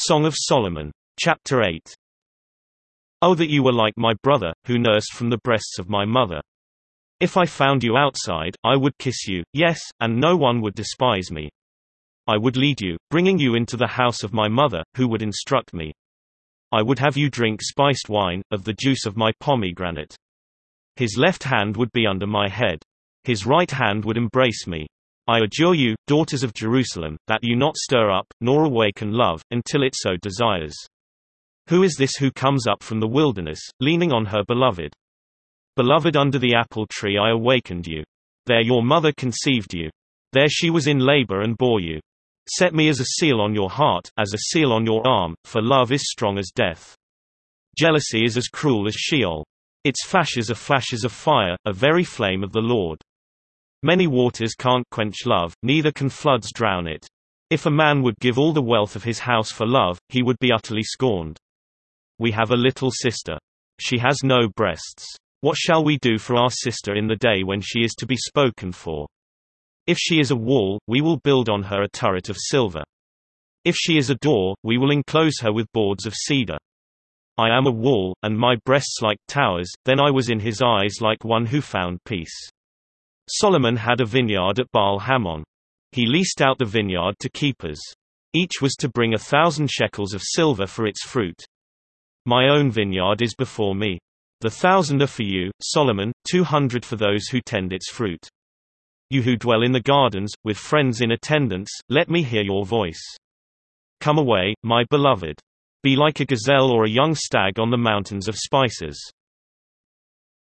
Song of Solomon. Chapter 8. Oh, that you were like my brother, who nursed from the breasts of my mother. If I found you outside, I would kiss you, yes, and no one would despise me. I would lead you, bringing you into the house of my mother, who would instruct me. I would have you drink spiced wine, of the juice of my pomegranate. His left hand would be under my head. His right hand would embrace me. I adjure you, daughters of Jerusalem, that you not stir up, nor awaken love, until it so desires. Who is this who comes up from the wilderness, leaning on her beloved? Beloved, under the apple tree I awakened you. There your mother conceived you. There she was in labor and bore you. Set me as a seal on your heart, as a seal on your arm, for love is strong as death. Jealousy is as cruel as Sheol. Its fashes are flashes of fire, a very flame of the Lord. Many waters can't quench love, neither can floods drown it. If a man would give all the wealth of his house for love, he would be utterly scorned. We have a little sister. She has no breasts. What shall we do for our sister in the day when she is to be spoken for? If she is a wall, we will build on her a turret of silver. If she is a door, we will enclose her with boards of cedar. I am a wall, and my breasts like towers, then I was in his eyes like one who found peace. Solomon had a vineyard at Baal-Hamon. He leased out the vineyard to keepers. Each was to bring 1,000 shekels of silver for its fruit. My own vineyard is before me. The 1,000 are for you, Solomon, 200 for those who tend its fruit. You who dwell in the gardens, with friends in attendance, let me hear your voice. Come away, my beloved. Be like a gazelle or a young stag on the mountains of spices.